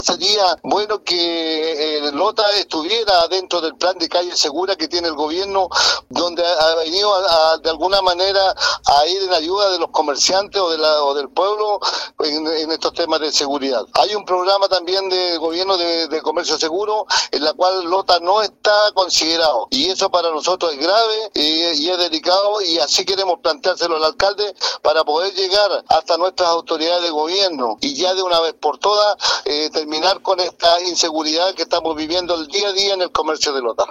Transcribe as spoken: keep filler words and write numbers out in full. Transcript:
Sería bueno que eh, Lota estuviera dentro del plan de calle segura que tiene el gobierno, donde ha venido a, a, de alguna manera a ir en ayuda de los comerciantes o, de la, o del pueblo en, en estos temas de seguridad. Hay un programa también del gobierno de, de comercio seguro en la cual Lota no está considerado, y eso para nosotros es grave y, y es delicado, y así queremos planteárselo al alcalde para poder llegar hasta nuestras autoridades de gobierno y ya de una vez por todas eh, terminar con esta inseguridad que estamos viviendo el día a día en el comercio de Lota.